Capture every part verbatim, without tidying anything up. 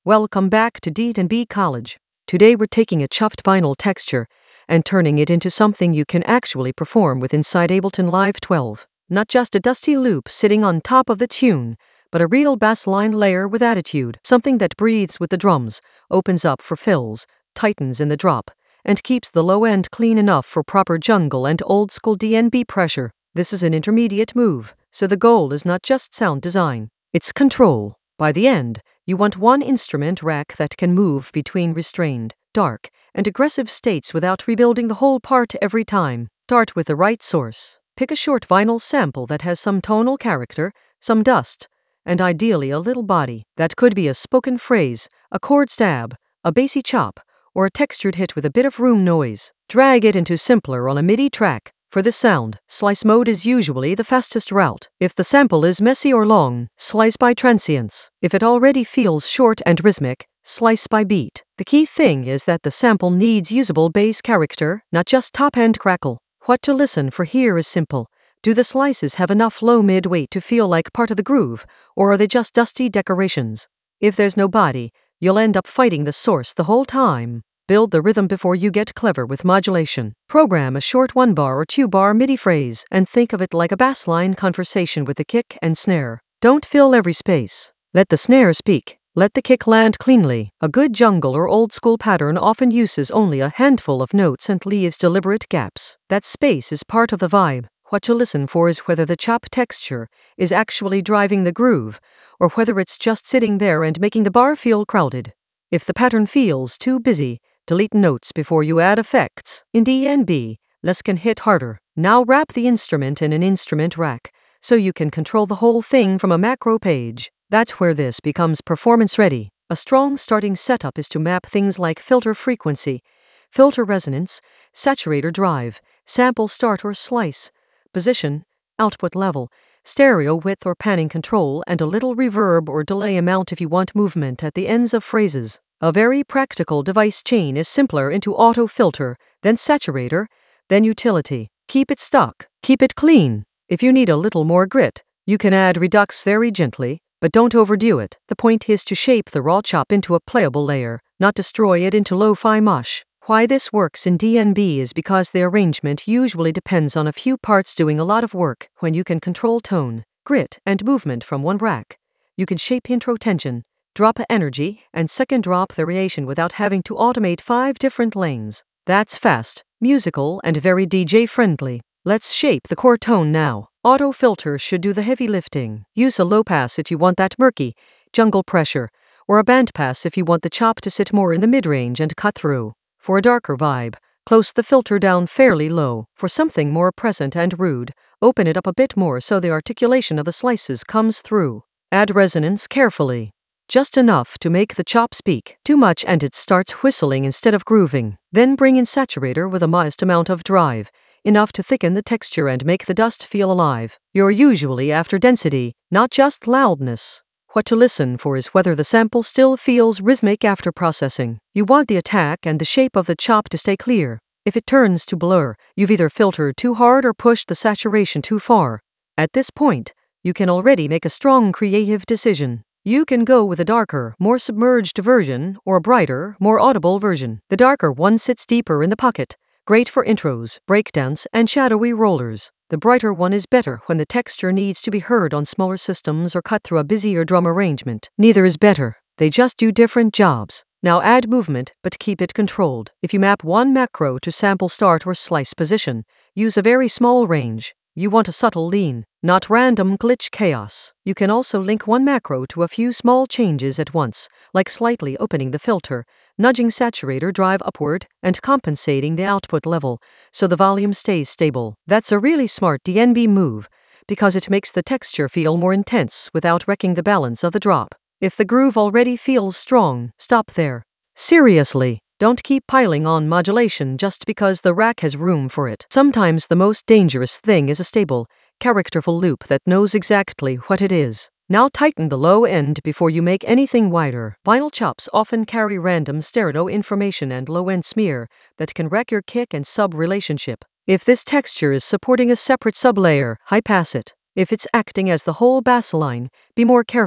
Welcome back to D and B College. Today we're taking a chopped vinyl texture and turning it into something you can actually perform with inside Ableton Live twelve. Not just a dusty loop sitting on top of the tune, but a real bassline layer with attitude, something that breathes with the drums, opens up for fills, tightens in the drop, and keeps the low end clean enough for proper jungle and old school D and B pressure. This is an intermediate move, so the goal is not just sound design, it's control. By the end, you want one instrument rack that can move between restrained, dark, and aggressive states without rebuilding the whole part every time. Start with the right source. Pick a short vinyl sample that has some tonal character, some dust, and ideally a little body. That could be a spoken phrase, a chord stab, a bassy chop, or a textured hit with a bit of room noise. Drag it into Simpler on a MIDI track. For this sound, slice mode is usually the fastest route. If the sample is messy or long, slice by transients. If it already feels short and rhythmic, slice by beat. The key thing is that the sample needs usable bass character, not just top-end crackle. What to listen for here is simple. Do the slices have enough low mid weight to feel like part of the groove, or are they just dusty decorations? If there's no body, you'll end up fighting the source the whole time. Build the rhythm before you get clever with modulation. Program a short one-bar or two-bar MIDI phrase and think of it like a bassline conversation with the kick and snare. Don't fill every space. Let the snare speak. Let the kick land cleanly. A good jungle or old-school pattern often uses only a handful of notes and leaves deliberate gaps. That space is part of the vibe. What to listen for is whether the chop texture is actually driving the groove, or whether it's just sitting there and making the bar feel crowded. If the pattern feels too busy, delete notes before you add effects. In D and B, less can hit harder. Now wrap the instrument in an instrument rack, so you can control the whole thing from a macro page. That's where this becomes performance ready. A strong starting setup is to map things like filter frequency, filter resonance, saturator drive, sample start or slice, position, output level, stereo width or panning control, and a little reverb or delay amount if you want movement at the ends of phrases. A very practical device chain is Simpler into auto filter, then saturator, then utility. Keep it stock. Keep it clean. If you need a little more grit, you can add Redux very gently, but don't overdo it. The point is to shape the raw chop into a playable layer, not destroy it into lo-fi mush. Why this works in D and B is because the arrangement usually depends on a few parts doing a lot of work. When you can control tone, grit, and movement from one rack, you can shape intro tension, drop energy, and second drop variation without having to automate five different lanes. That's fast, musical, and very D J friendly. Let's shape the core tone now. Auto filter should do the heavy lifting. Use a low pass if you want that murky jungle pressure, or a band pass if you want the chop to sit more in the mid-range and cut through. For a darker vibe, close the filter down fairly low. For something more present and rude, open it up a bit more so the articulation of the slices comes through. Add resonance carefully. Just enough to make the chop speak. Too much and it starts whistling instead of grooving. Then bring in saturator with a modest amount of drive, enough to thicken the texture and make the dust feel alive. You're usually after density, not just loudness. What to listen for is whether the sample still feels rhythmic after processing. You want the attack and the shape of the chop to stay clear. If it turns to blur, you've either filtered too hard or pushed the saturation too far. At this point, you can already make a strong creative decision. You can go with a darker, more submerged version, or a brighter, more audible version. The darker one sits deeper in the pocket, great for intros, breakdowns, and shadowy rollers. The brighter one is better when the texture needs to be heard on smaller systems or cut through a busier drum arrangement. Neither is better. They just do different jobs. Now add movement, but keep it controlled. If you map one macro to sample start or slice position, use a very small range. You want a subtle lean, not random glitch chaos. You can also link one macro to a few small changes at once, like slightly opening the filter, nudging saturator drive upward, and compensating the output level, so the volume stays stable. That's a really smart D and B move, because it makes the texture feel more intense without wrecking the balance of the drop. If the groove already feels strong, stop there. Seriously, don't keep piling on modulation just because the rack has room for it. Sometimes the most dangerous thing is a stable, characterful loop that knows exactly what it is. Now tighten the low end before you make anything wider. Vinyl chops often carry random stereo information and low-end smear that can wreck your kick and sub relationship. If this texture is supporting a separate sublayer, high pass it. If it's acting as the whole bass line, be more careful,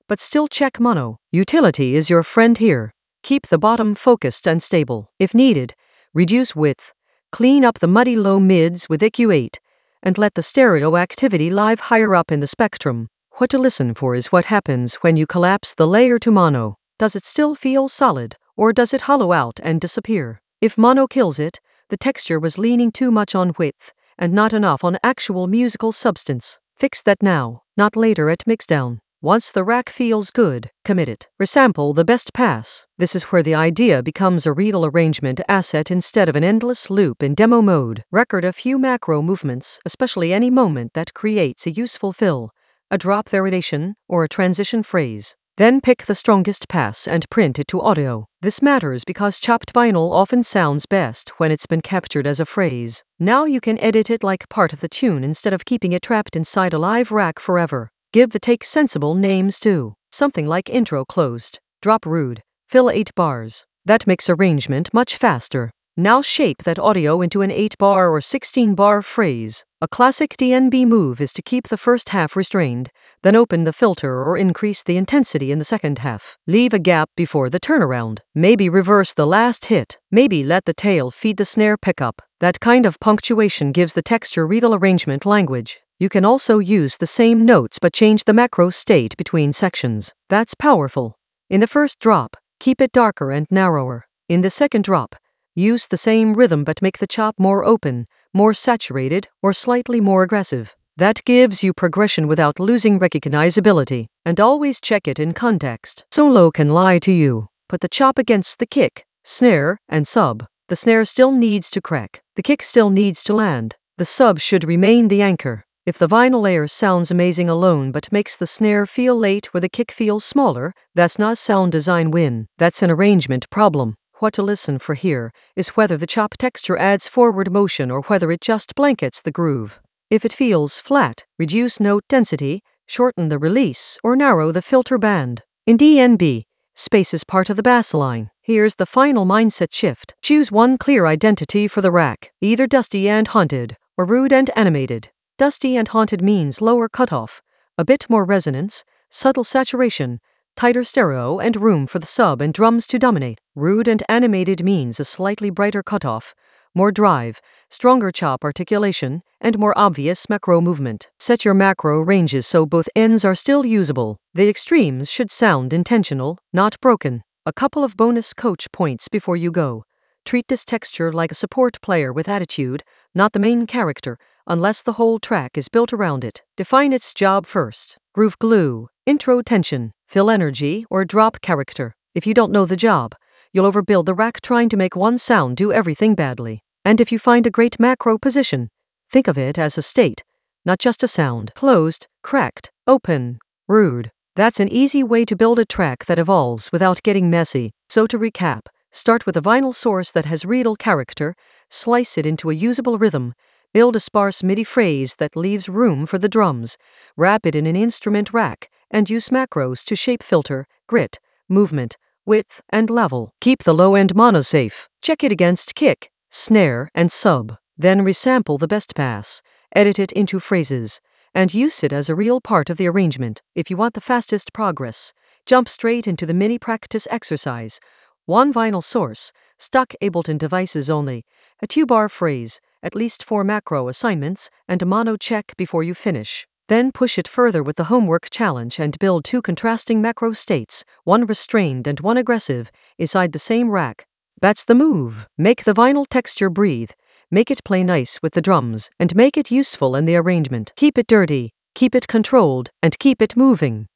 but still check mono. Utility is your friend here. Keep the bottom focused and stable. If needed, reduce width. Clean up the muddy low mids with E Q eight, and let the stereo activity live higher up in the spectrum. What to listen for is what happens when you collapse the layer to mono. Does it still feel solid, or does it hollow out and disappear? If mono kills it, the texture was leaning too much on width, and not enough on actual musical substance. Fix that now, not later at mixdown. Once the rack feels good, commit it. Resample the best pass. This is where the idea becomes a real arrangement asset instead of an endless loop in demo mode. Record a few macro movements, especially any moment that creates a useful fill, a drop variation, or a transition phrase. Then pick the strongest pass and print it to audio. This matters because chopped vinyl often sounds best when it's been captured as a phrase. Now you can edit it like part of the tune instead of keeping it trapped inside a live rack forever. Give the take sensible names too. Something like intro closed, drop rude, fill eight bars. That makes arrangement much faster. Now shape that audio into an eight bar or sixteen bar phrase. A classic D N B move is to keep the first half restrained, then open the filter or increase the intensity in the second half. Leave a gap before the turnaround. Maybe reverse the last hit. Maybe let the tail feed the snare pickup. That kind of punctuation gives the texture real arrangement language. You can also use the same notes but change the macro state between sections. That's powerful. In the first drop, keep it darker and narrower. In the second drop, use the same rhythm but make the chop more open, more saturated, or slightly more aggressive. That gives you progression without losing recognizability. And always check it in context. Solo can lie to you. Put the chop against the kick, snare, and sub. The snare still needs to crack. The kick still needs to land. The sub should remain the anchor. If the vinyl layer sounds amazing alone but makes the snare feel late or the kick feels smaller, that's not sound design win. That's an arrangement problem. What to listen for here is whether the chop texture adds forward motion or whether it just blankets the groove. If it feels flat, reduce note density, shorten the release, or narrow the filter band. In D N B, space is part of the bass line. Here's the final mindset shift. Choose one clear identity for the rack, either dusty and haunted, or rude and animated. Dusty and haunted means lower cutoff, a bit more resonance, subtle saturation, tighter stereo, and room for the sub and drums to dominate. Rude and animated means a slightly brighter cutoff, more drive, stronger chop articulation, and more obvious macro movement. Set your macro ranges so both ends are still usable. The extremes should sound intentional, not broken. A couple of bonus coach points before you go. Treat this texture like a support player with attitude, not the main character, unless the whole track is built around it. Define its job first. Groove glue, intro tension, fill energy, or drop character. If you don't know the job, you'll overbuild the rack trying to make one sound do everything badly. And if you find a great macro position, think of it as a state, not just a sound. Closed, cracked, open, rude. That's an easy way to build a track that evolves without getting messy. So to recap, start with a vinyl source that has real character, slice it into a usable rhythm, build a sparse MIDI phrase that leaves room for the drums, wrap it in an instrument rack, and use macros to shape filter, grit, movement, width, and level. Keep the low-end mono safe. Check it against kick, snare, and sub. Then resample the best pass, edit it into phrases, and use it as a real part of the arrangement. If you want the fastest progress, jump straight into the mini practice exercise. One vinyl source, stock Ableton devices only, a two-bar phrase, at least four macro assignments, and a mono check before you finish. Then push it further with the homework challenge and build two contrasting macro states, one restrained and one aggressive, inside the same rack. That's the move. Make the vinyl texture breathe, make it play nice with the drums, and make it useful in the arrangement. Keep it dirty, keep it controlled, and keep it moving.